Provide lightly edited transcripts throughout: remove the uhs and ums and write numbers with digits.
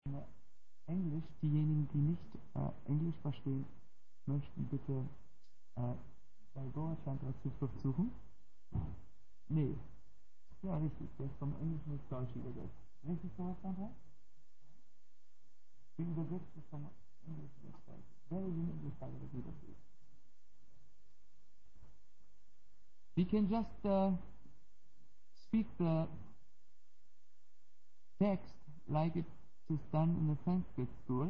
Englisch, diejenigen, die nicht Englisch verstehen, möchten bitte bei Goa Shankar Zuflucht suchen. Nee, ja richtig, der ist vom Englischen ins Deutsche übersetzt. Richtig, Goa Shankar? Wie übersetzt es vom Englischen ins Deutsche? Very in English, by the way. We can just speak the text like it is done in the Sanskrit school,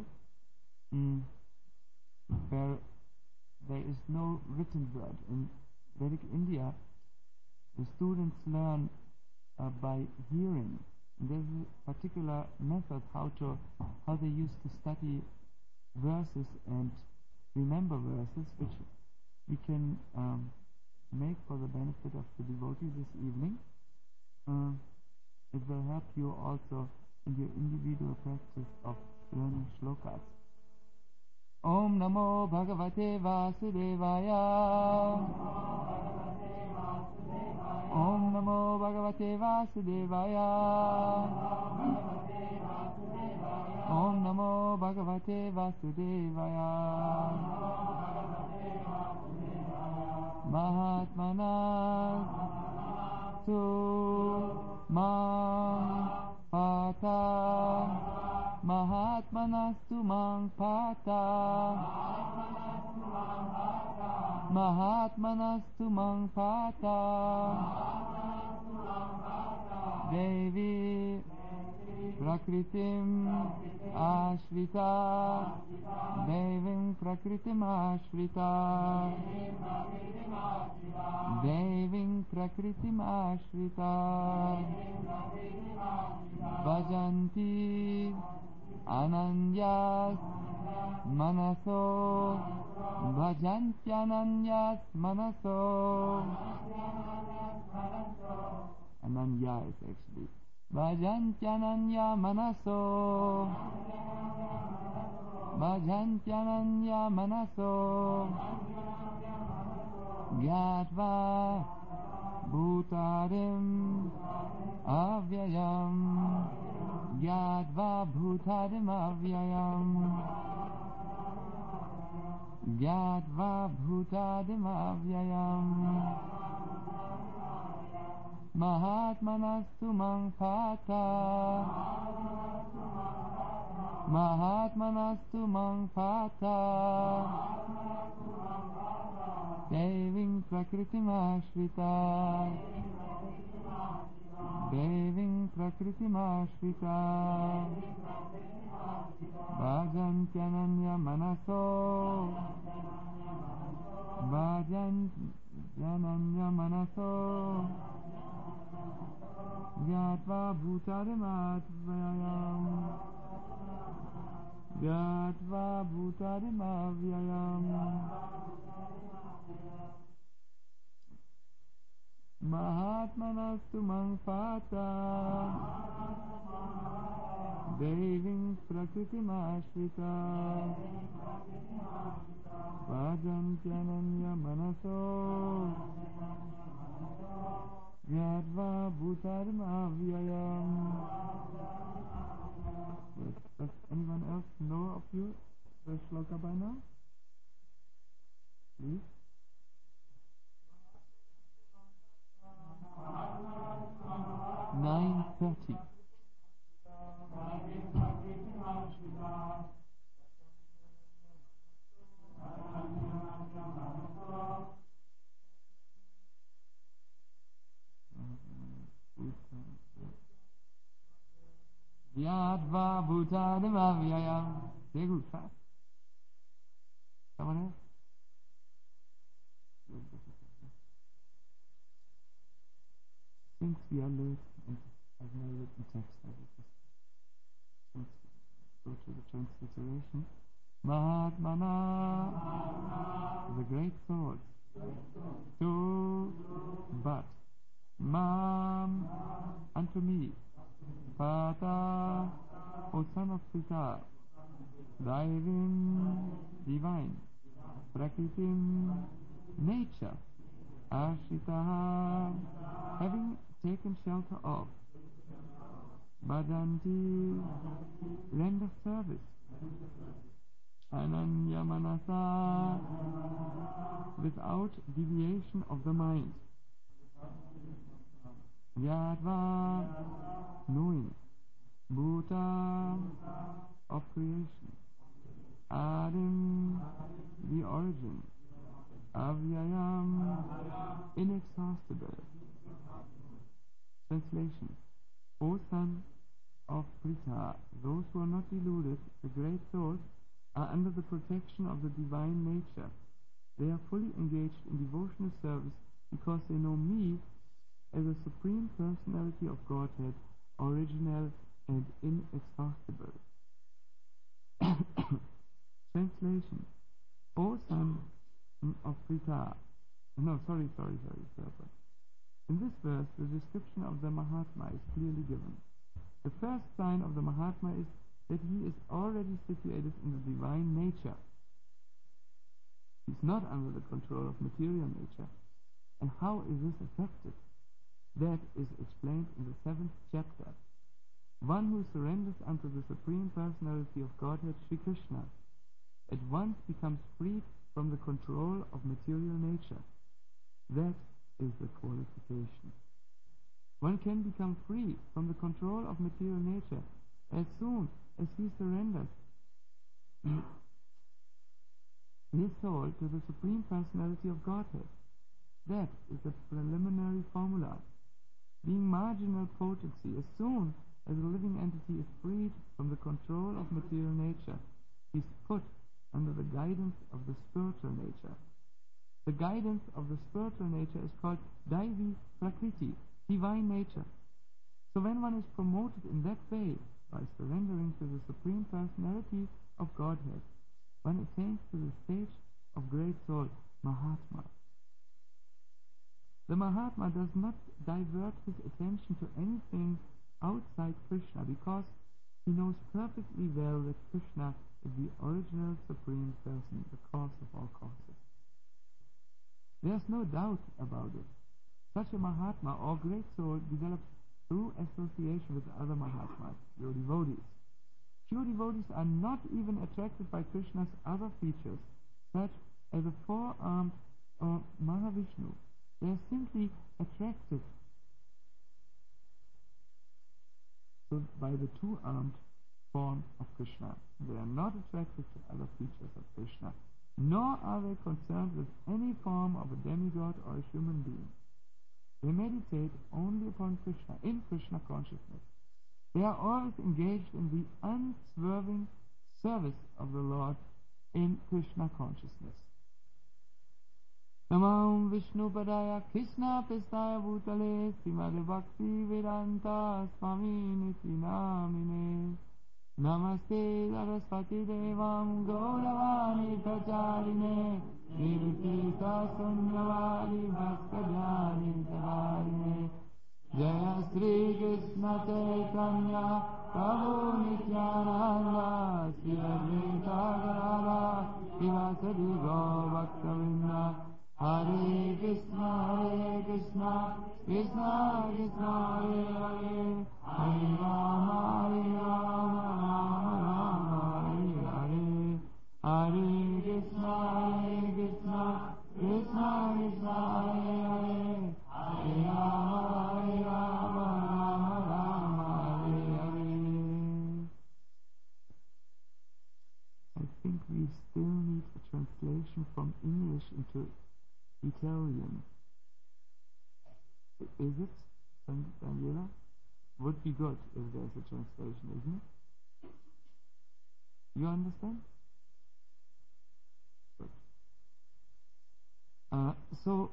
where there is no written word. In Vedic India, the students learn by hearing. And there's a particular method how they used to study verses and remember verses, which we can make for the benefit of the devotees this evening. It will help you also in your individual practice of learning shlokas. Om Namo Bhagavate Vasudevaya. Om Namo Bhagavate Vasudevaya. Om Namo Bhagavate Vasudevaya. Mahatmana Tu Mang Pata. Mahatmanastu Mang Pata. Mahatmanastu Mang Pata. Devi Prakritim Ashrita. Devim Prakritim Ashrita. Devim Prakritim Ashrita. Bhajanti Ananyas Manaso. Bhajanti Ananyas Manaso. Ananya is actually Bhajanti Ananya Manaso. Bhajanti Ananya Manaso. Gyatva Bhutarim Avyayam. Gyatva Bhutarim Avyayam. Gyatva Bhutarim Avyayam. Mahatmanastu Mang Pata. Mahatmanastu Mang Pata. Deving Prakritim Ashrita. Deving Prakritim Ashrita. Bhajanti Ananya Manaso. Bhajanti Ananya Manaso. Gyatva Bhutarim Avyayam. Gyatva Bhutarim Avyayam. Mahatmanastu Mang Pata. Deving Prakritim Ashrita. Bhajanti Ananya Manaso. Gyatva Bhutarim Avyayam. Does anyone else know of you the shloka by now? Please. $9:30. Gyatva Bhutarim Avyayam. Sehr gut, fast. Someone else? Since we are late and have no written text, I will just go to the transliteration. Mahatmana, the great sword. To, but. Mam, unto me. Pata, O son of Sita. Daivim, divine. Prakritim, nature. Ashitaha, having taken shelter of. Bhajanti, render service. Ananya Manasa, without deviation of the mind. Yadva, knowing. Bhuta, of creation. Adim, the origin. Avyayam, inexhaustible. Translation. O son of Pritha, those who are not deluded, the great souls, are under the protection of the divine nature. They are fully engaged in devotional service because they know me as a supreme personality of Godhead, original and inexhaustible. Translation. O son of Pritha. Sorry. In this verse, the description of the Mahatma is clearly given. The first sign of the Mahatma is that he is already situated in the divine nature. He is not under the control of material nature. And how is this effective? That is explained in the 7th chapter. One who surrenders unto the Supreme Personality of Godhead, Sri Krishna, at once becomes freed from the control of material nature. That is the qualification. One can become free from the control of material nature as soon as he surrenders his soul to the Supreme Personality of Godhead. That is the preliminary formula. Being marginal potency, as soon as a living entity is freed from the control of material nature, he is put under the guidance of the spiritual nature. The guidance of the spiritual nature is called Daivi Prakriti, divine nature. So when one is promoted in that way, by surrendering to the Supreme Personality of Godhead, one attains to the stage of great soul, Mahatma. The Mahatma does not divert his attention to anything outside Krishna because he knows perfectly well that Krishna is the original Supreme Person, the cause of all causes. There is no doubt about it. Such a Mahatma or great soul develops through association with other Mahatmas, pure devotees. Pure devotees are not even attracted by Krishna's other features, such as a four-armed or Mahavishnu. They are simply attracted by the two-armed form of Krishna. They are not attracted to other features of Krishna, nor are they concerned with any form of a demigod or a human being. They meditate only upon Krishna, in Krishna consciousness. They are always engaged in the unswerving service of the Lord in Krishna consciousness. Namam Vishnu Padaya Krishna Pestaya Bhutale Srimad Bhakti Vedanta Swami Niti Namine Namaste Saraswati Devam Gauravani Pracharine Nirvita Sunyavadi Bhaskajani Tavarine Jaya Sri Krishna Chaitanya Prabhu Nityananda Sri Advaita Gadadhara Srivasadi Gaur Hare Krishna, Krishna Krishna, Hare Hare, Hare Rama, Rama, Hare Hare, Hare Krishna, Krishna Krishna, Hare Hare, Hare Rama, Rama, Hare Hare. I think we still need a translation from English into Italian. Is it, Daniela? Would be good if there's a translation, isn't it? You understand? Good. So,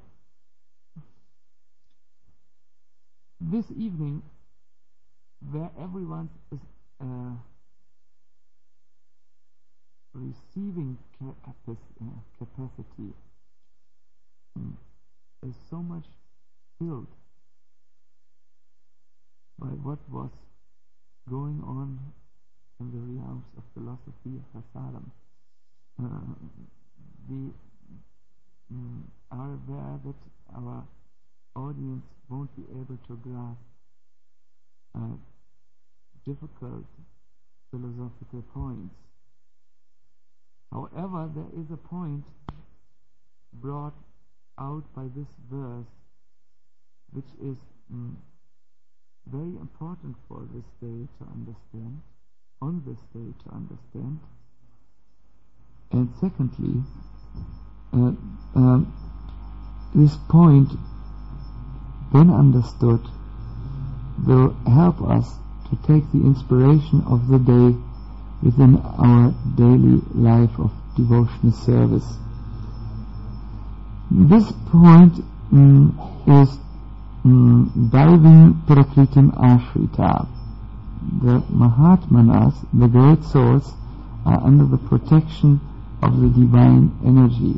this evening, where everyone is receiving capacity, is so much filled by what was going on in the realms of philosophy of Prasadam. We are aware that our audience won't be able to grasp difficult philosophical points. However, there is a point brought out by this verse which is very important for this day to understand, on this day to understand. And secondly, this point, when understood, will help us to take the inspiration of the day within our daily life of devotional service. This point is Daivim Prakritim Ashrita. The Mahatmanas, the great souls, are under the protection of the divine energy.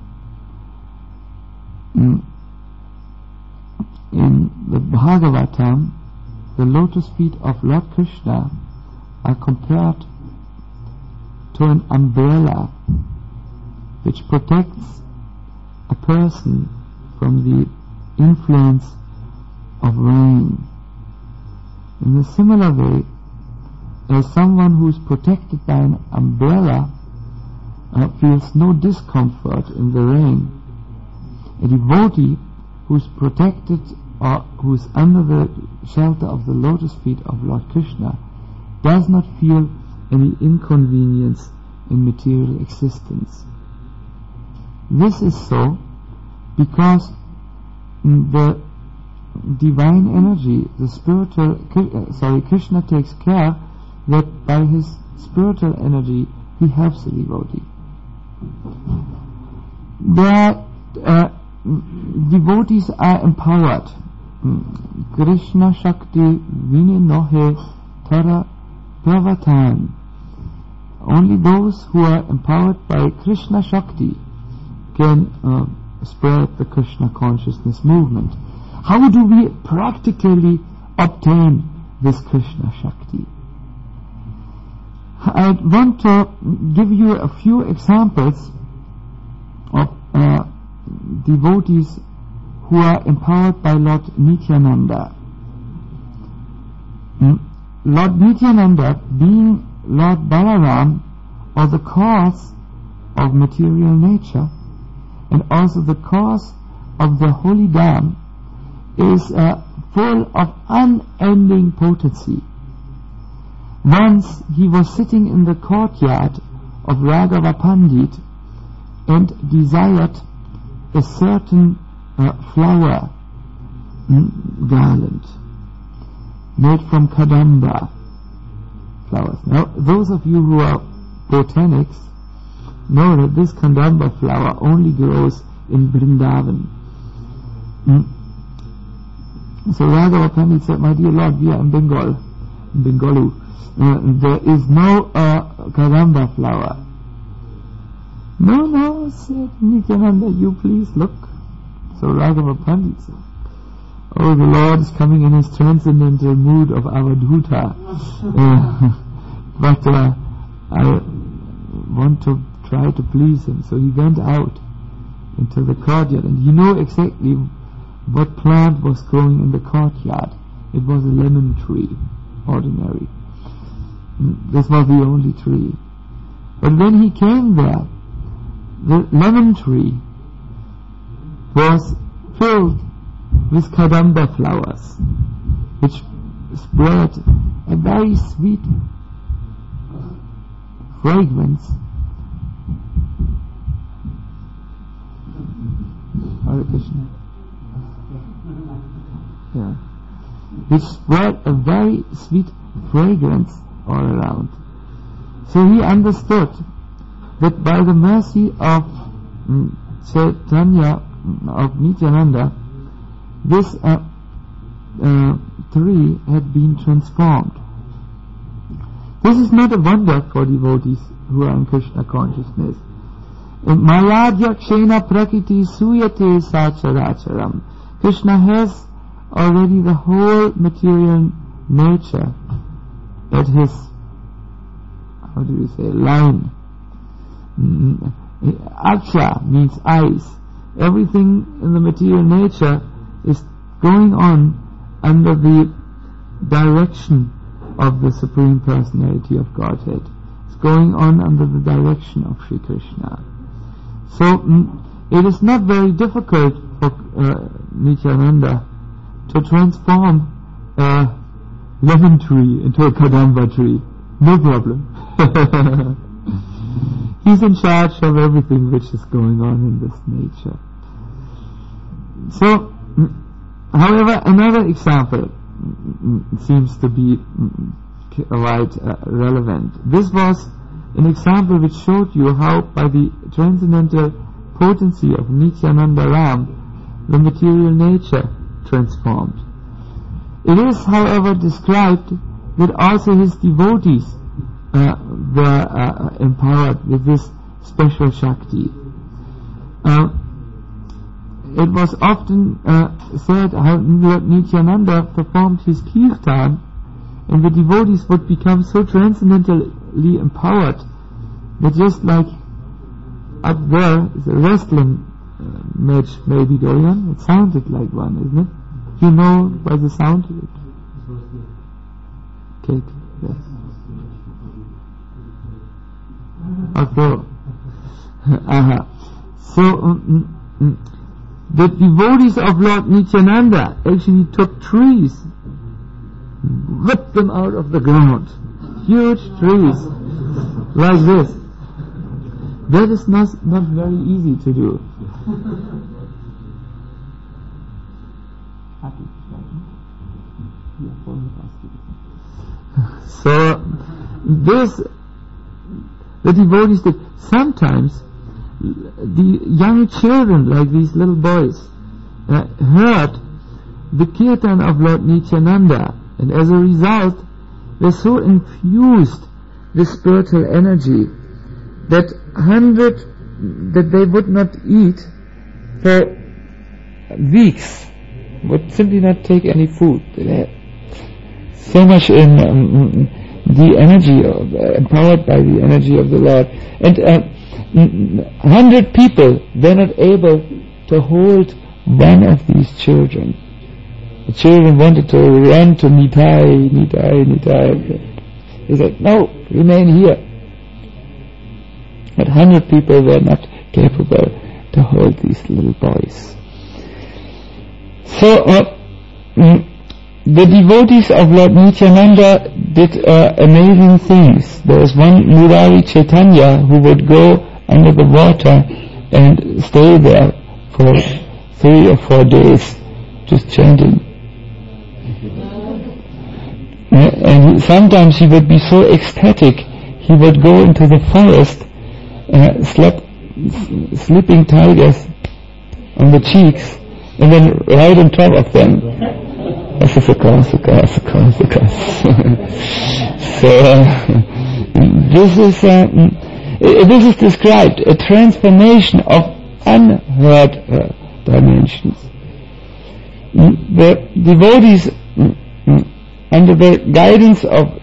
In the Bhagavatam, the lotus feet of Lord Krishna are compared to an umbrella which protects a person from the influence of rain. In a similar way, as someone who is protected by an umbrella feels no discomfort in the rain, a devotee who is protected or who is under the shelter of the lotus feet of Lord Krishna does not feel any inconvenience in material existence. This is so because the divine energy, the spiritual, Krishna takes care that by his spiritual energy he helps the devotee. Devotees are empowered. Krishna Shakti Vininohe Tara Pravatan. Only those who are empowered by Krishna Shakti can spread the Krishna consciousness movement. How do we practically obtain this Krishna Shakti? I want to give you a few examples of devotees who are empowered by Lord Nityananda. Lord Nityananda, being Lord Balaram, or the cause of material nature, and also the cause of the holy Dham, is full of unending potency. Once he was sitting in the courtyard of Raghava Pandit and desired a certain flower garland made from Kadamba flowers. Now, those of you who are botanics know that this Kadamba flower only grows in Vrindavan. So Raghava Pandit said, "My dear Lord, we are in Bengalu. There is no Kadamba flower." No, said Nityananda, you please look. So Raghava Pandit said, "Oh, the Lord is coming in his transcendental mood of Avadhuta. But I want to try to please him." So he went out into the courtyard, and you know exactly what plant was growing in the courtyard. It was a lemon tree, ordinary. This was the only tree. But when he came there, the lemon tree was filled with Kadamba flowers, which spread a very sweet fragrance. Hare Krishna. Yeah. Which spread a very sweet fragrance all around. So he understood that by the mercy of Chaitanya, of Nityananda, this tree had been transformed. This is not a wonder for devotees who are in Krishna consciousness. Mayadhyakshena prakriti suyate sacharacharam. Krishna has already the whole material nature at his, line. Aksha means eyes. Everything in the material nature is going on under the direction of the Supreme Personality of Godhead. It's going on under the direction of Sri Krishna. So it is not very difficult for Nityananda to transform a lemon tree into a kadamba tree. No problem. He's in charge of everything which is going on in this nature. So, however, another example seems to be quite relevant. This was an example which showed you how by the transcendental potency of Nityananda Ram the material nature transformed. It is, however, described that also his devotees were empowered with this special Shakti. It was often said how Lord Nityananda performed his kirtan, and the devotees would become so transcendentally empowered that just like up there is a wrestling match maybe going on. It sounded like one, isn't it? You know by the sound? Cake, yes. Okay. So the devotees of Lord Nityananda actually took trees, whipped them out of the ground. Huge trees, like this. That is not very easy to do. So the devotees did. Sometimes the young children, like these little boys, heard the kirtan of Lord Nityananda, and as a result they so infused with spiritual energy that they would not eat for weeks, would simply not take any food. They had so much in the energy, empowered by the energy of the Lord. And 100 people were not able to hold one of these children. The children wanted to run to Nitai. He said, no, remain here. But 100 people were not capable to hold these little boys. So the devotees of Lord Nityananda did amazing things. There was one Murari Chaitanya who would go under the water and stay there for 3 or 4 days just chanting. And sometimes he would be so ecstatic, he would go into the forest, sleeping tigers on the cheeks, and then ride on top of them. So this is described, a transformation of unheard dimensions. The devotees, under the guidance of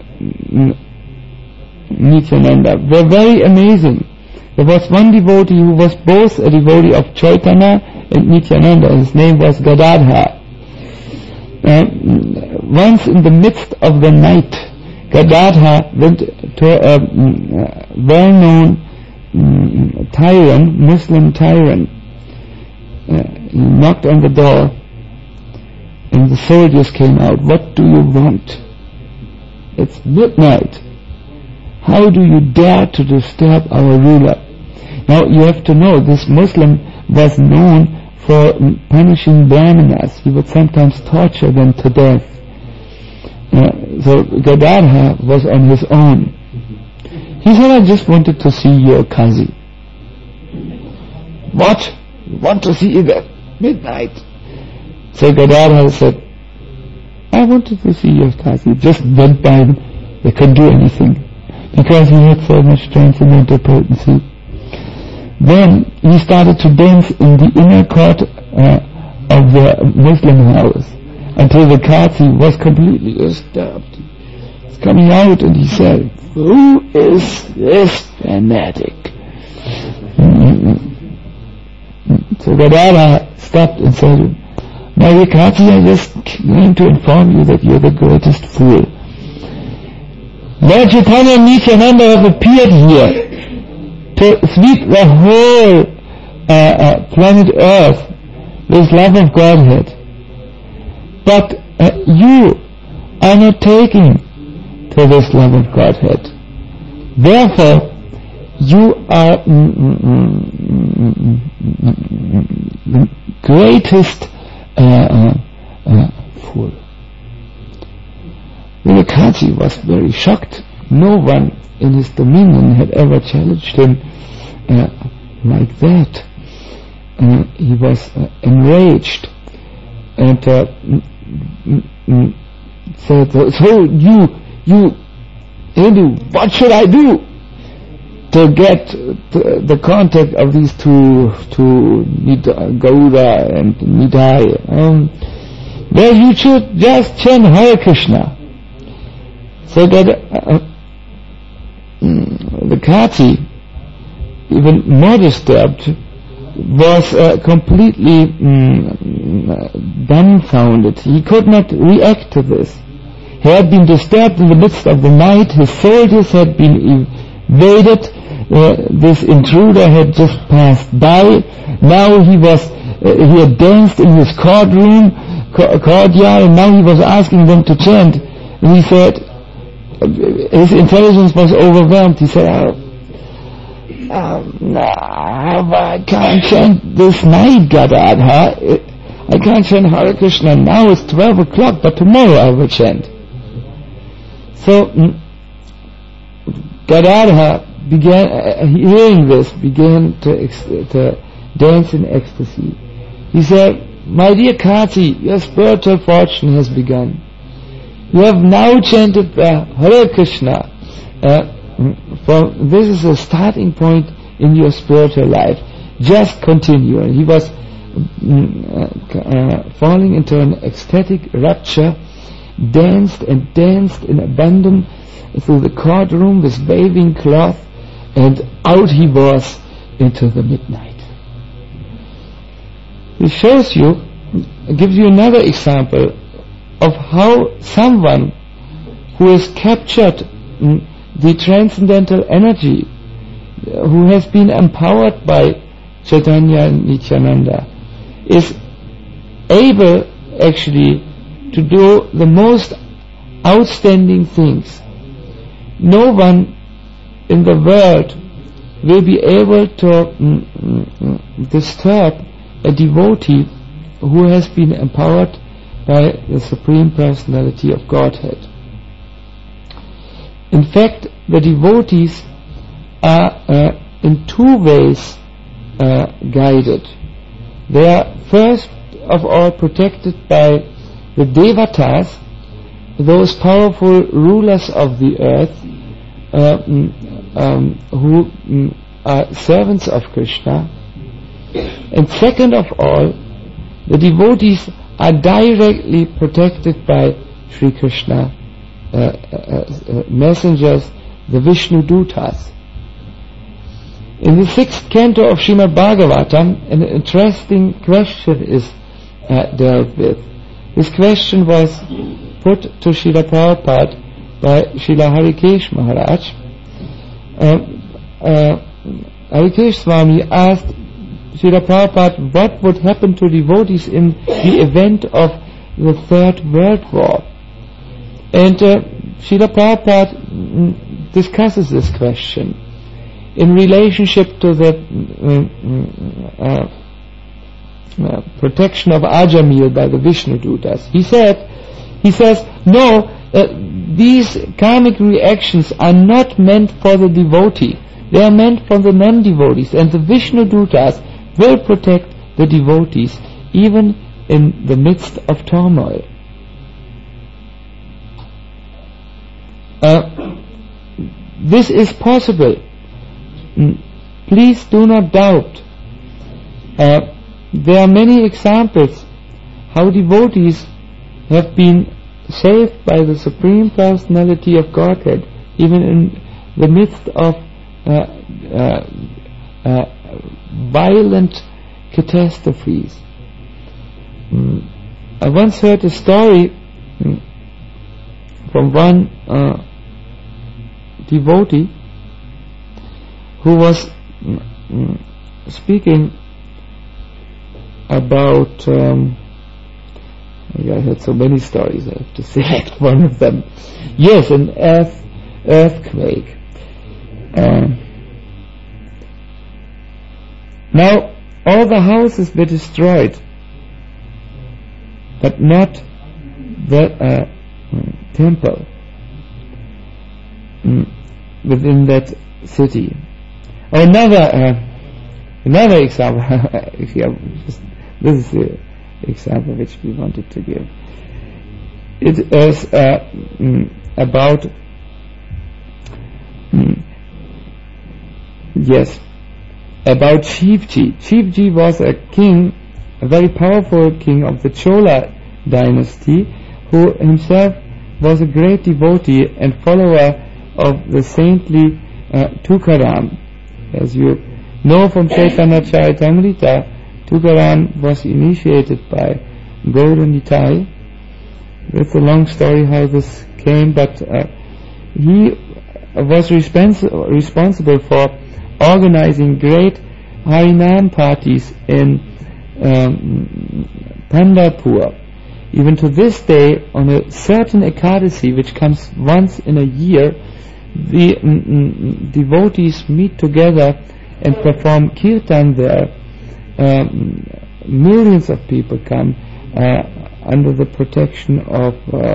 Nityananda, were very amazing. There was one devotee who was both a devotee of Chaitanya and Nityananda. His name was Gadadhar. Once in the midst of the night, Gadadhar went to a well-known tyrant, Muslim tyrant. He knocked on the door, and the soldiers came out. What do you want? It's midnight. How do you dare to disturb our ruler? Now you have to know, this Muslim was known for punishing Brahmanas. He would sometimes torture them to death. So Gadadhar was on his own. He said, I just wanted to see your Kazi. What? You want to see it at midnight? So Gadadhar said, I wanted to see your Kazi. Just went by him. They couldn't do anything, because he had so much transcendental potency. Then he started to dance in the inner court of the Muslim house until the Qazi was completely disturbed. He's coming out and he said, who is this fanatic? So Gadadhar stopped and said, my Qazi, I just came to inform you that you're the greatest fool. Lord Chaitanya and Nityananda have appeared here to sweep the whole planet Earth with love of Godhead. But you are not taking to this love of Godhead. Therefore, you are the greatest fool. Vivekananda was very shocked. No one in his dominion had ever challenged him like that. He was enraged and said, "So you Hindu, what should I do to get the contact of these two Gauda and Nidai? Well, you should just chant Hare Krishna." So that the Kati, even more disturbed, was completely dumbfounded. He could not react to this. He had been disturbed in the midst of the night. His soldiers had been evaded. This intruder had just passed by. Now he had danced in his courtyard, and now he was asking them to chant. And he said, his intelligence was overwhelmed. He said, I can't chant this night, Gadadhar. I can't chant Hare Krishna. Now it's 12 o'clock, but tomorrow I will chant. So Gadadhar began, hearing this, began to dance in ecstasy. He said, "My dear Kati, your spiritual fortune has begun. You have now chanted Hare Krishna. This is a starting point in your spiritual life. Just continue." And he was falling into an ecstatic rapture, danced and danced in abandon through the courtroom with waving cloth, and out he was into the midnight. It shows you, gives you another example of how someone who has captured the transcendental energy, who has been empowered by Chaitanya and Nityananda, is able actually to do the most outstanding things. No one in the world will be able to disturb a devotee who has been empowered by the Supreme Personality of Godhead. In fact, the devotees are in two ways guided. They are first of all protected by the Devatas, those powerful rulers of the earth who are servants of Krishna. And second of all, the devotees are directly protected by Sri Krishna messengers, the Vishnu Dutas. In the 6th canto of Srimad Bhagavatam, an interesting question is dealt with. This question was put to Srila Prabhupada by Srila Harikesh Maharaj. Harikesh Swami asked Srila Prabhupada what would happen to devotees in the event of the Third World War. And Srila Prabhupada discusses this question in relationship to the protection of Ajamil by the Vishnu Dutas. He says, no, these karmic reactions are not meant for the devotee. They are meant for the non-devotees, and the Vishnu Dutas will protect the devotees even in the midst of turmoil. This is possible. Please do not doubt. There are many examples how devotees have been saved by the Supreme Personality of Godhead, even in the midst of violent catastrophes. I once heard a story from one devotee who was speaking about I heard so many stories, I have to select one of them. Yes, an earthquake. Now all the houses were destroyed, but not the temple within that city. Or another example. This is the example which we wanted to give. It is about Shivji. Shivji was a king, a very powerful king of the Chola dynasty, who himself was a great devotee and follower of the saintly Tukaram. As you know from Chaitanya Charitamrita, Tukaram was initiated by Gaura Nitai. It's a long story how this came, but he was responsible for organizing great Harinam parties in Pandharpur. Even to this day, on a certain Ekadasi, which comes once in a year, the devotees meet together and perform kirtan there. Millions of people come under the protection of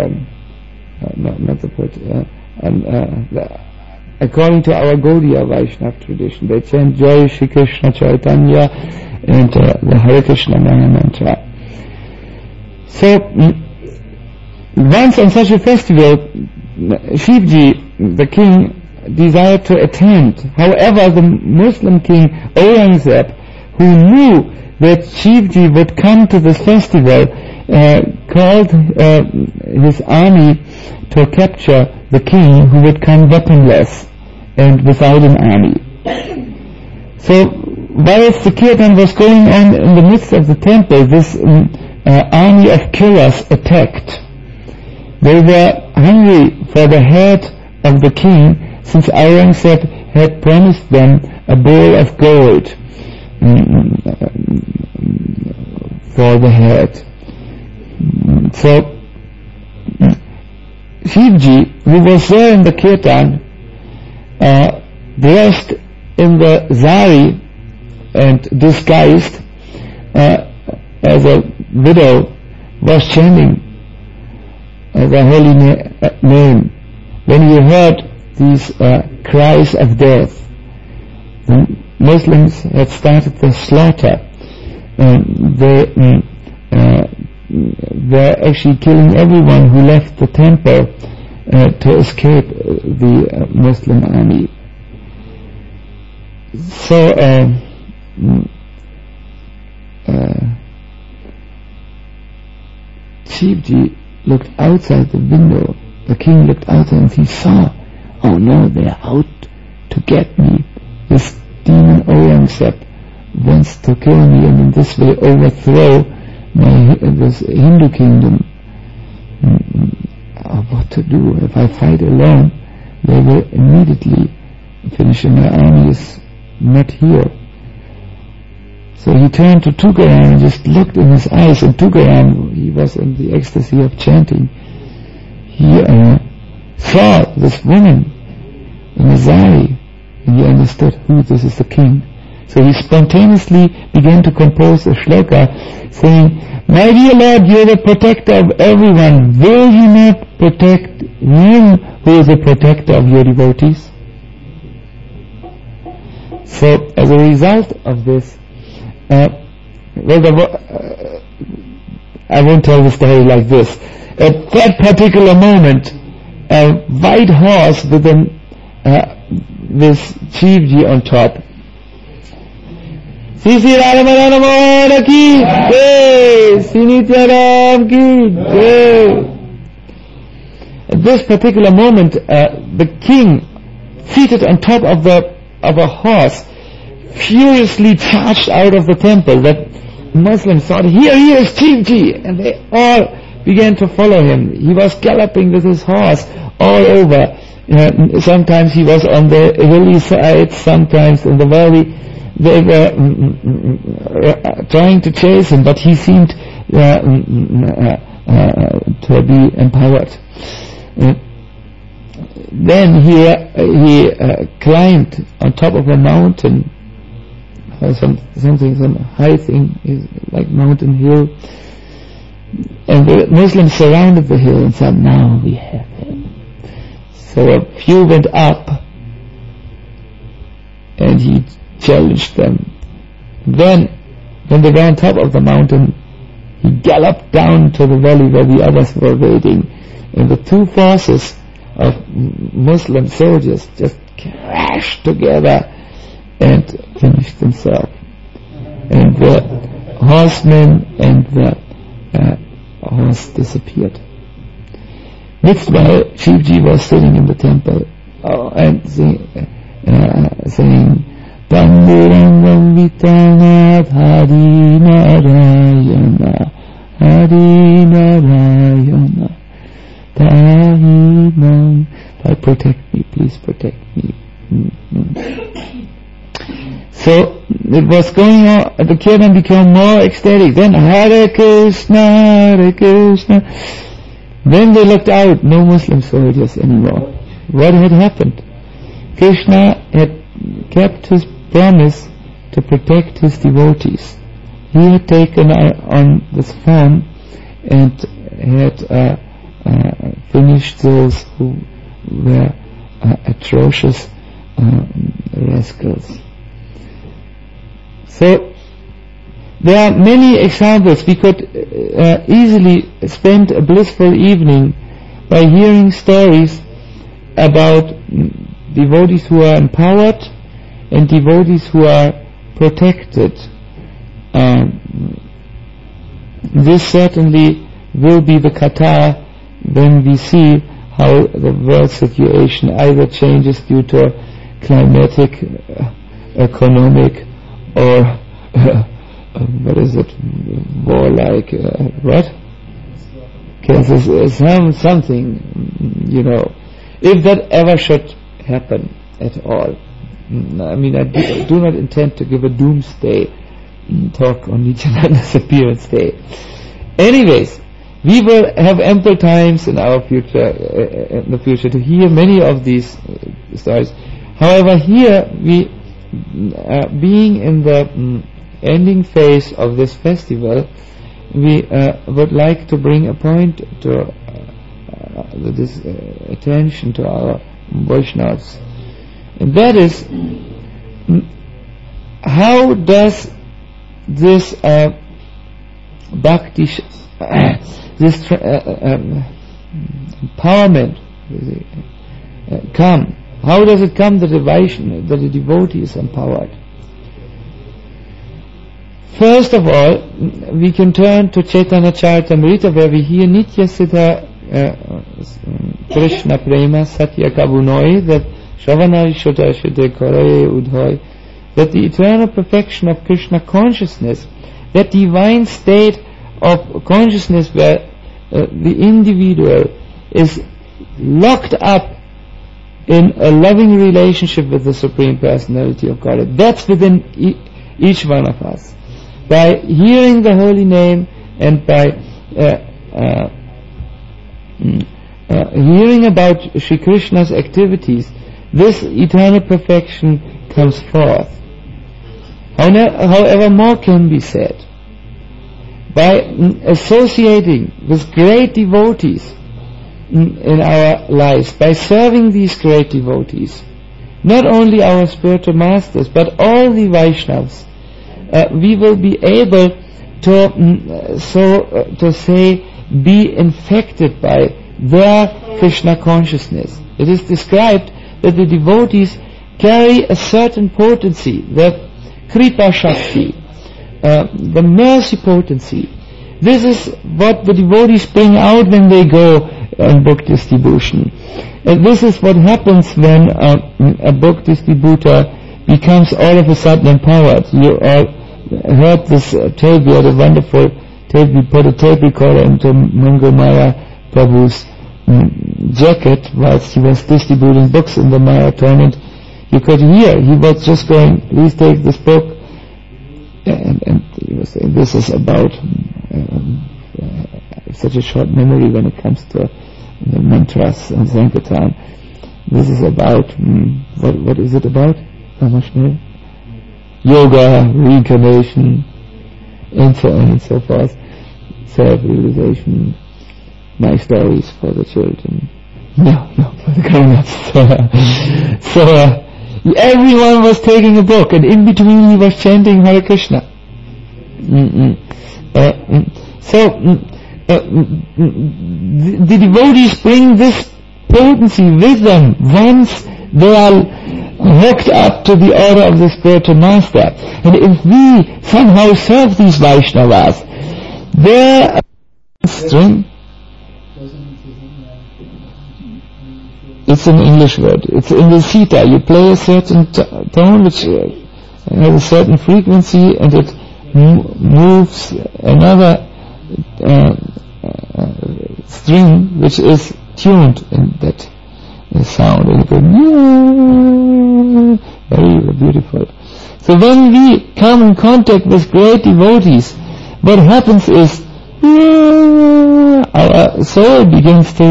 according to our Gaudiya Vaishnava tradition. They chant Jai Shri Krishna Chaitanya and the Hare Krishna Maha Mantra. So once on such a festival, Shivji, the king, desired to attend. However, the Muslim king Aurangzeb, who knew that Shivji would come to this festival, called his army to capture the king, who would come weaponless and without an army. So whilst the kirtan was going on in the midst of the temple, this army of killers attacked. They were hungry for the head of the king, since Aurangzeb had promised them a bowl of gold for the head. So Shivji, who was there in the kirtan, dressed in the zari and disguised as a widow, was chanting the holy name. When he heard these cries of death, the Muslims had started the slaughter. They were actually killing everyone who left the temple to escape the Muslim army. So Shivji looked outside the window. The king looked outside and he saw, oh no, they are out to get me. This demon Aurangzeb wants to kill me and in this way overthrow this Hindu kingdom. What to do? If I fight alone, they will immediately finish and my army is not here. So he turned to Tukaram and just looked in his eyes, and Tukaram, he was in the ecstasy of chanting. He saw this woman in a zari, and he understood who this is, the king. So he spontaneously began to compose a shloka saying, my dear Lord, you are the protector of everyone. Will you not protect him who is the protector of your devotees? So as a result of this, I won't tell the story like this. At that particular moment, a white horse with this Shivji on top. Sisi Radha ki jai, Sinitya Ram ki jai. At this particular moment, the king, seated on top of a horse, furiously charged out of the temple. That Muslims thought, here is Shivji, and they all began to follow him. He was galloping with his horse all over, Sometimes he was on the hilly side, sometimes in the valley. They were trying to chase him, but he seemed to be empowered. Then he climbed on top of a mountain, some high thing, like mountain hill, and the Muslims surrounded the hill and said, "Now we have him." So a few went up, and he challenged them. Then, when they were on top of the mountain, he galloped down to the valley where the others were waiting, and the two forces of Muslim soldiers just crashed together and finished themselves. And the horsemen and the horse disappeared. Meanwhile, Shivji was sitting in the temple and saying, Pandurangam Vitanath Hari Narayana Hari Narayana Tahimam. Protect me, please protect me. So it was going on, the kirtan became more ecstatic. Then Hare Krishna, Hare Krishna. Then they looked out, no Muslim soldiers anymore. What had happened? Krishna had kept his promise to protect his devotees. He had taken on this form and had finished those who were atrocious rascals. So there are many examples. We could easily spend a blissful evening by hearing stories about devotees who are empowered and devotees who are protected. This certainly will be the katha when we see how the world situation either changes due to climatic, economic, or what is it, warlike, what? Something, if that ever should happen at all. I mean, I do not intend to give a doomsday talk on Nityananda's appearance day. Anyways, we will have ample times in the future to hear many of these stories. However, here we, being in the ending phase of this festival, we would like to bring a point to this attention to our Vaishnavas, and that is, how does this bhakti, this empowerment come? How does it come that the Vaishnava, that the devotee is empowered? First of all, we can turn to Chaitanya Charitamrita, where we hear Nitya Siddha Krishna Prema Satya Kabunoi, that Shravanari Shuddha Shuddha Kare Udhoy, that the eternal perfection of Krishna consciousness, that divine state of consciousness where the individual is locked up in a loving relationship with the Supreme Personality of Godhead, that's within each one of us. By hearing the holy name and by hearing about Shri Krishna's activities, this eternal perfection comes forth. However, more can be said. By associating with great devotees in our lives, by serving these great devotees, not only our spiritual masters, but all the Vaishnavas, we will be able to, to say, be infected by their Krishna consciousness. It is described that the devotees carry a certain potency, the Kripa Shakti, the mercy potency. This is what the devotees bring out when they go on book distribution. And this is what happens when a book distributor becomes all of a sudden empowered. You all heard this tape, we had a wonderful tape, we put a tape recorder into Mangal Maya Prabhu's jacket whilst he was distributing books in the marathon, and you could hear he was just going, please take this book, and he was saying, this is about such a short memory when it comes to mantras and Sankirtan. This is about, what is it about? Yoga, reincarnation, and so on and so forth, self-realization, my stories for the children. No, for the grown-ups. So everyone was taking a book, and in between he was chanting Hare Krishna. The devotees bring this potency with them once they are hooked up to the order of the spiritual master. And if we somehow serve these Vaishnavas, their string, it's an English word, it's in the Sita, you play a certain tone which has a certain frequency, and it moves another string which is tuned in that sound, and it goes very beautiful. So when we come in contact with great devotees, what happens is our soul begins to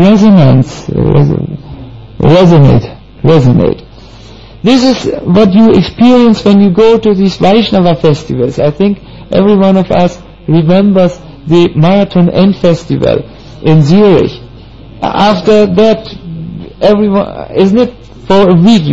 resonate. This is what you experience when you go to these Vaishnava festivals. I think every one of us remembers the Marathon End Festival in Zurich. After that, everyone, isn't it, for a week,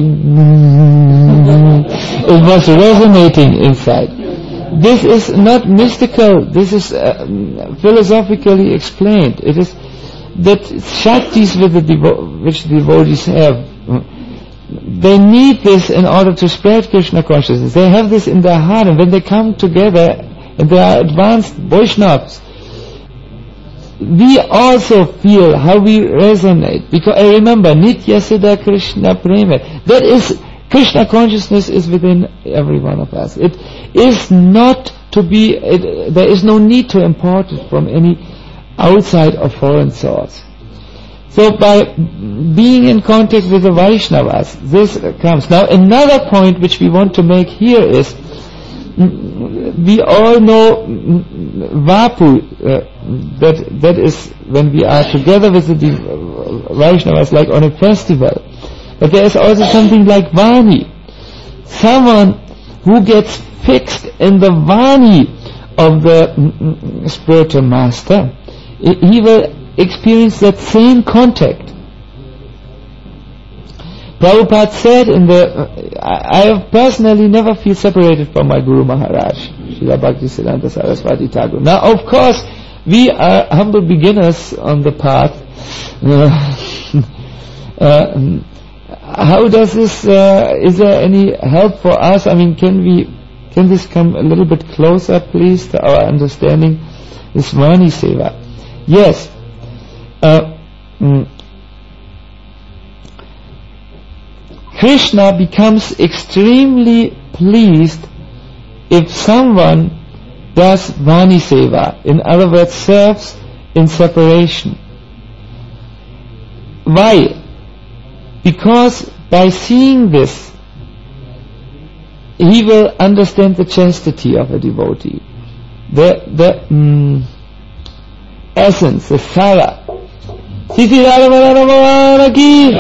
it was resonating inside. This is not mystical, this is philosophically explained. It is that Shaktis which the devotees have, they need this in order to spread Krishna consciousness. They have this in their heart, and when they come together, and they are advanced Vaishnavas, we also feel how we resonate. Because I remember, Nitya Siddha Krishna Prema. That is, Krishna consciousness is within every one of us. It is not to be, there is no need to import it from any outside or foreign source. So by being in contact with the Vaishnavas, this comes. Now another point which we want to make here is, we all know Vapu, that is when we are together with the Vaishnavas, like on a festival. But there is also something like Vani. Someone who gets fixed in the Vani of the spiritual master, he will experience that same contact. Prabhupada said I have personally never feel separated from my Guru Maharaj, Srila Bhaktisiddhanta Saraswati Thakur. Now, of course, we are humble beginners on the path. How does this, is there any help for us? I mean, can this come a little bit closer, please, to our understanding? This Vani Seva. Yes. Krishna becomes extremely pleased if someone does Vani Seva, in other words, serves in separation. Why? Because by seeing this, he will understand the chastity of a devotee, the essence, the sara. Siti Radha Bhavana ki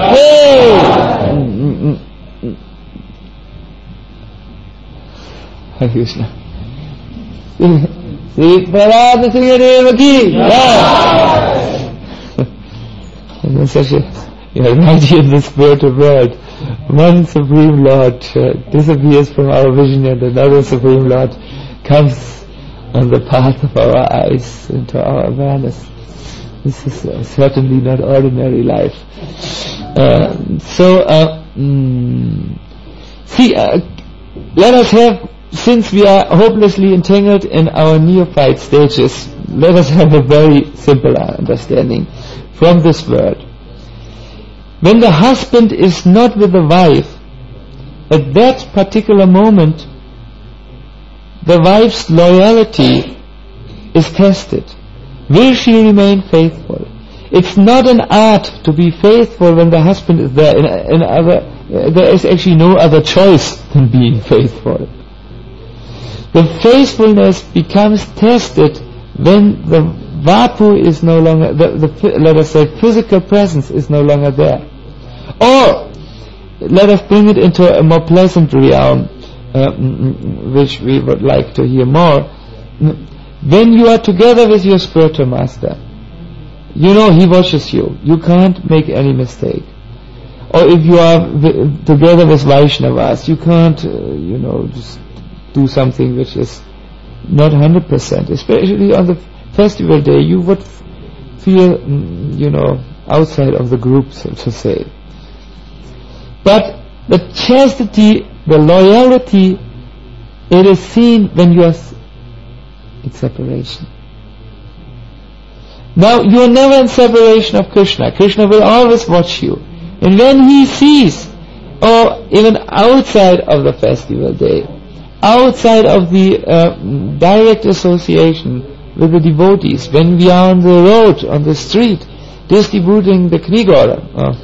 Hare Krishna. Sri Prahlad Sringadeva ki you are right in the spiritual world. One Supreme Lord disappears from our vision, and another Supreme Lord comes on the path of our eyes into our awareness. This is certainly not ordinary life. Let us have, since we are hopelessly entangled in our neophyte stages, let us have a very simple understanding from this word. When the husband is not with the wife, at that particular moment, the wife's loyalty is tested. Will she remain faithful? It's not an art to be faithful when the husband is there. There is actually no other choice than being faithful. The faithfulness becomes tested when the vapu is no longer, let us say, physical presence is no longer there. Or, let us bring it into a more pleasant realm, which we would like to hear more. When you are together with your spiritual master, you know he watches you. You can't make any mistake. Or if you are together with Vaishnavas, you can't, just do something which is not 100%. Especially on the festival day, you would feel, outside of the group, so to say. But the chastity, the loyalty, it is seen when you are in separation. Now, you are never in separation of Krishna. Krishna will always watch you. And when he sees, or even outside of the festival day, outside of the direct association with the devotees, when we are on the road, on the street, distributing the Knigora,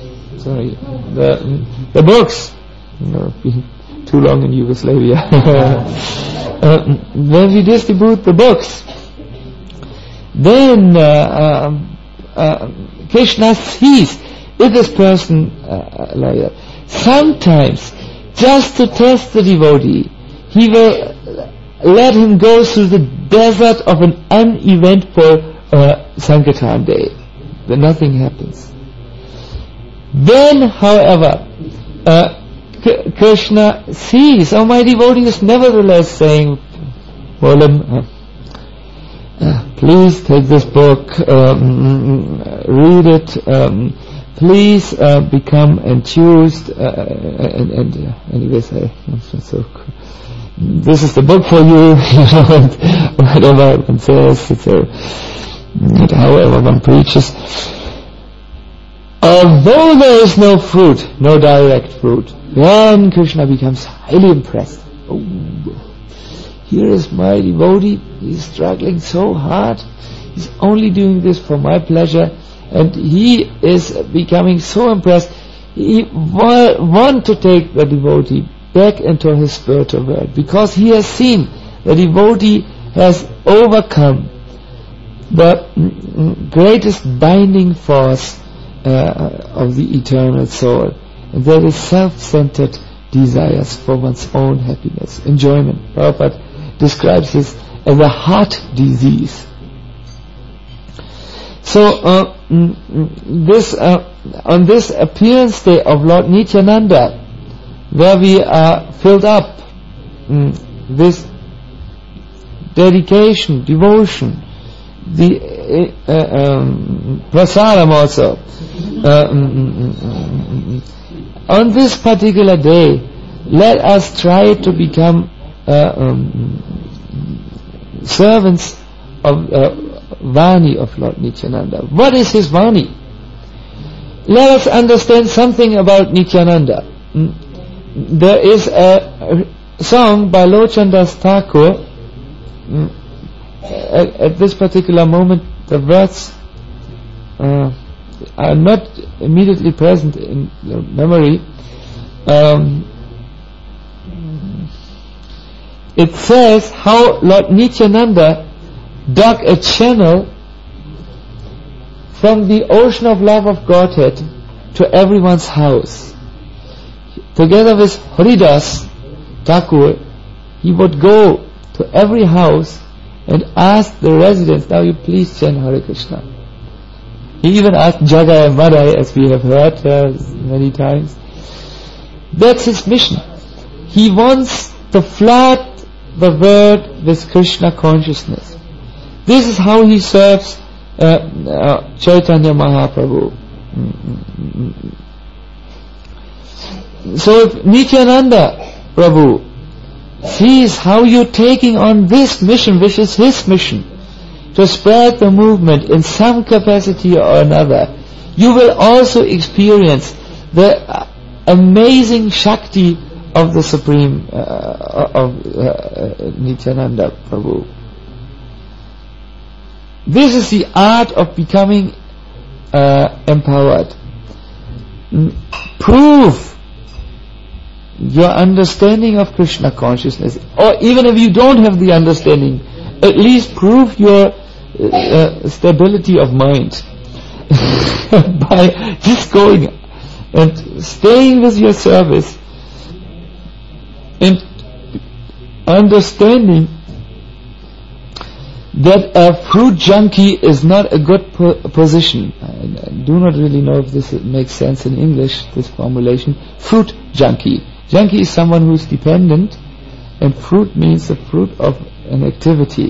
the books, been too long in Yugoslavia, when we distribute the books, then Krishna sees if this person loyal. Sometimes, just to test the devotee, he will let him go through the desert of an uneventful Sankirtan day, when nothing happens. Then, however, Krishna sees, my devotee is nevertheless saying, Bolam, please take this book, read it, please become enthused, and anyways, this is the book for you, and whatever one says, and however one preaches. Although there is no fruit, no direct fruit, then Krishna becomes highly impressed. Oh, here is my devotee, he is struggling so hard, he's only doing this for my pleasure, and he is becoming so impressed, he wants to take the devotee back into his spiritual world, because he has seen the devotee has overcome the greatest binding force of the eternal soul, and that is self-centered desires for one's own happiness, enjoyment. Prabhupada describes this as a heart disease. So on this appearance day of Lord Nityananda, where we are filled up with dedication, devotion, the prasadam also, on this particular day, let us try to become servants of Vani of Lord Nityananda. What is his Vani? Let us understand something about Nityananda. There is a song by Lochan Das Thakur. At this particular moment, the words are not immediately present in your memory. It says how Lord Nityananda dug a channel from the ocean of love of Godhead to everyone's house. Together with Haridas Thakur, he would go to every house and ask the residents, now you please chant Hare Krishna. He even asked Jagai and Madai, as we have heard many times. That's his mission. He wants to flood the world with Krishna consciousness. This is how he serves Chaitanya Mahaprabhu. So if Nityananda Prabhu sees how you're taking on this mission, which is his mission, to spread the movement in some capacity or another, you will also experience the amazing Shakti of the Supreme Nityananda Prabhu. This is the art of becoming empowered. Prove your understanding of Krishna consciousness, or even if you don't have the understanding, at least prove your stability of mind by just going and staying with your service and understanding that a fruit junkie is not a good position. I do not really know if this makes sense in English, this formulation. Fruit junkie. Junkie is someone who is dependent, and fruit means the fruit of an activity.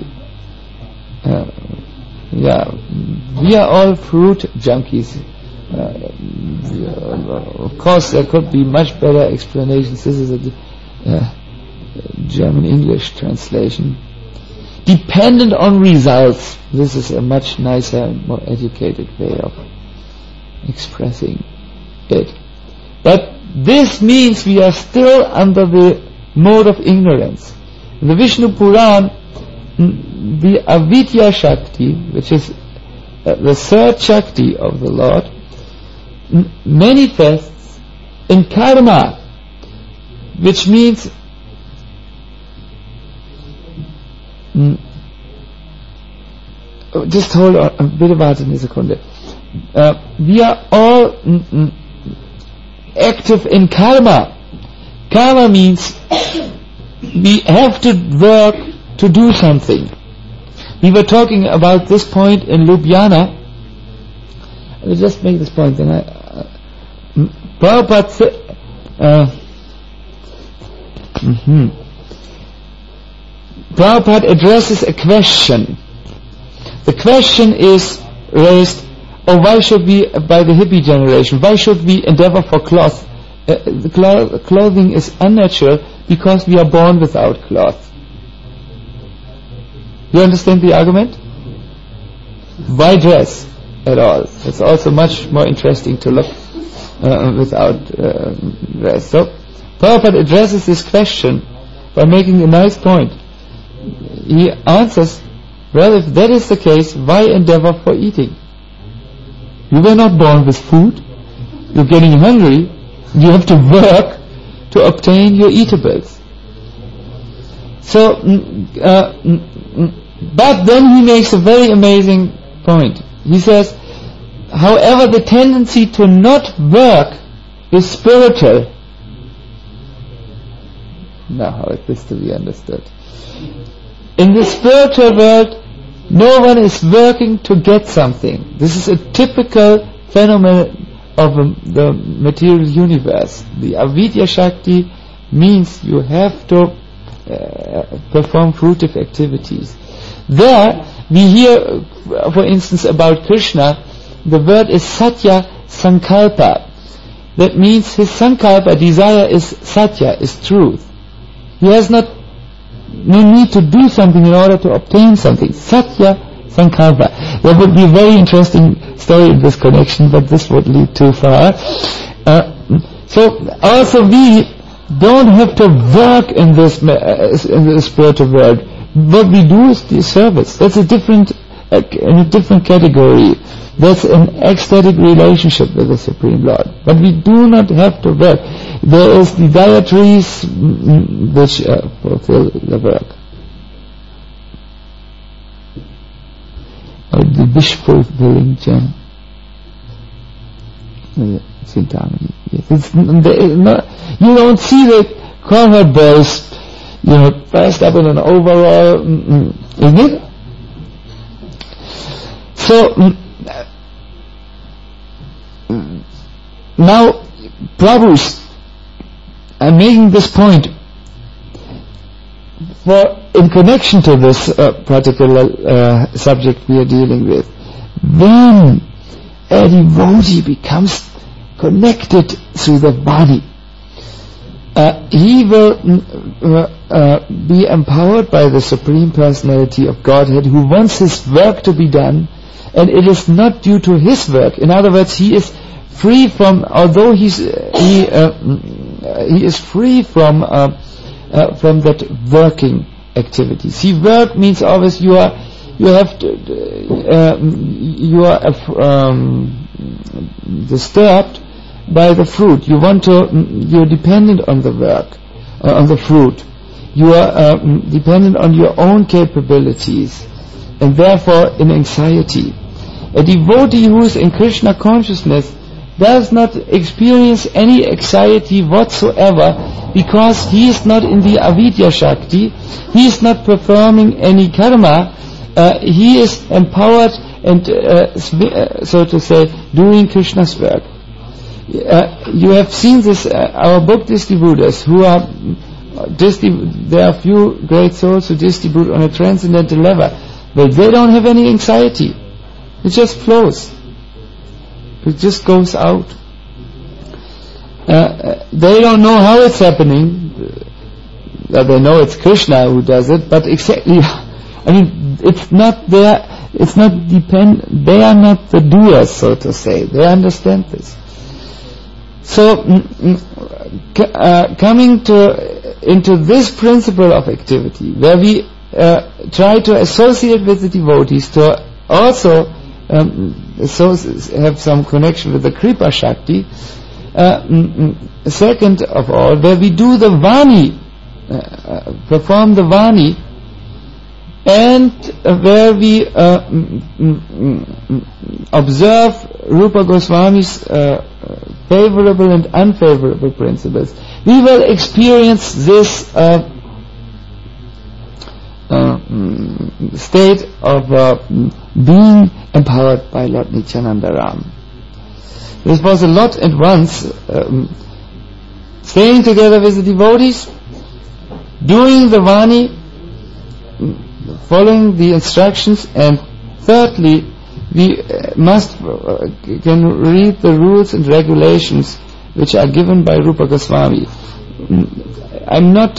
We are all fruit junkies. Of course, there could be much better explanations. This is a German-English translation. Dependent on results. This is a much nicer and more educated way of expressing it. But this means we are still under the mode of ignorance. In the Vishnu Puran, the Avidya Shakti, which is the third Shakti of the Lord, manifests in karma, which means just hold on, bitte warten eine Sekunde. We are all active in karma. Karma means we have to work to do something. We were talking about this point in Ljubljana. I will just make this point, then Prabhupada addresses a question. The question is raised, why should we, by the hippie generation, why should we endeavor for cloth? Clothing is unnatural because we are born without cloth. You understand the argument? Why dress at all? It's also much more interesting to look without dress. So Prabhupada addresses this question by making a nice point. He answers, well, if that is the case, why endeavor for eating? You were not born with food. You're getting hungry. You have to work to obtain your eatables. So, but then he makes a very amazing point. He says, however, the tendency to not work is spiritual. Now, how is this to be understood? In the spiritual world, no one is working to get something. This is a typical phenomenon of the material universe. The Avidya Shakti means you have to perform fruitive activities. There, we hear, for instance, about Krishna, the word is Satya Sankalpa. That means his Sankalpa, desire, is Satya, is truth. He has no need to do something in order to obtain something. Satya Sankalpa. There would be a very interesting story in this connection, but this would lead too far. So also we don't have to work in this spiritual world. What we do is the service. That's in a different category. That's an ecstatic relationship with the Supreme Lord. But we do not have to work. There is the deities which fulfill the work. The wish-fulfilling gem. Chintamani. Yes. You don't see the convert boys, dressed up in an overall, isn't it? So, now, Prabhu's, I'm making this point in connection to this particular subject we are dealing with. When a devotee becomes connected to the body, he will be empowered by the Supreme Personality of Godhead, who wants his work to be done, and it is not due to his work. In other words, he is free from, although he is free from that working activity. See, work means always you are you have to, you are disturbed by the fruit. You're dependent on the work, on the fruit. You are dependent on your own capabilities, and therefore in anxiety. A devotee who is in Krishna consciousness does not experience any anxiety whatsoever, because he is not in the avidya shakti, he is not performing any karma, he is empowered and so to say doing Krishna's work. You have seen this, our Bhaktis Buddhas who are there are few great souls who distribute on a transcendental level, but they don't have any anxiety. It just flows. It just goes out. They don't know how it's happening. They know it's Krishna who does it, but exactly, I mean, it's not their, it's not they are not the doers, so to say. They understand this. So, coming into this principle of activity, where we try to associate with the devotees to also have some connection with the Kripa Shakti. Second of all, where we do the Vani, perform the Vani, and where we observe Rupa Goswami's favorable and unfavorable principles, we will experience this state of being empowered by Lord Nityananda Ram. This was a lot at once, staying together with the devotees, doing the Vani, following the instructions, and thirdly, we can read the rules and regulations which are given by Rupa Goswami. I'm not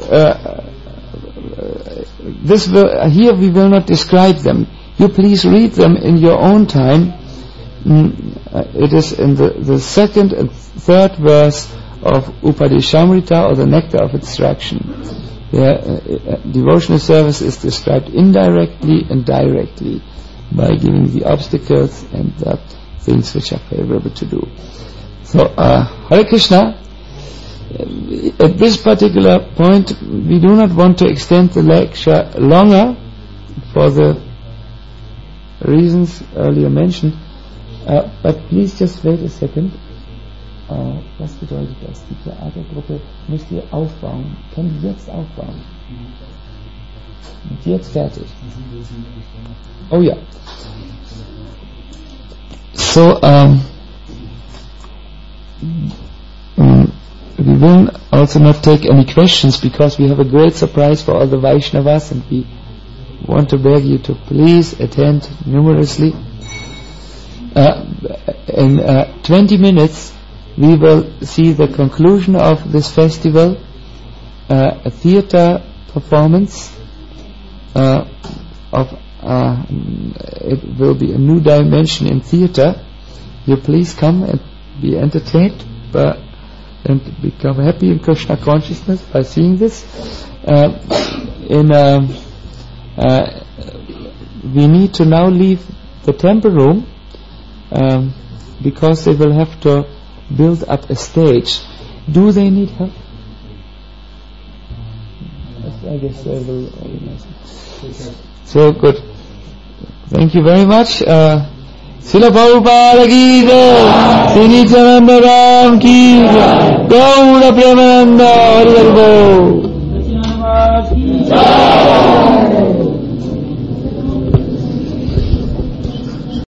here we will not describe them. You please read them in your own time. It is in the second and third verse of Upadeshamrita, or the Nectar of Instruction. Devotional service is described indirectly and directly by giving the obstacles and the things which are favorable to do. So, Hare Krishna. At this particular point, we do not want to extend the lecture longer for the reasons earlier mentioned, but please just wait a second. Was bedeutet das? Die Theatergruppe müsst ihr aufbauen. Können die jetzt aufbauen? Und jetzt fertig. Oh ja. So, we will also not take any questions, because we have a great surprise for all the Vaishnavas, and we want to beg you to please attend numerously. In 20 minutes we will see the conclusion of this festival, a theatre performance it will be a new dimension in theatre. You please come and be entertained and become happy in Krishna consciousness by seeing this. We need to now leave the temple room because they will have to build up a stage. Do they need help? I guess they will organize it. So good. Thank you very much. Srila Prabhupada ki jai, Sri Nityananda Ram ki jai, Gaura Premananda Hari Hari Bol.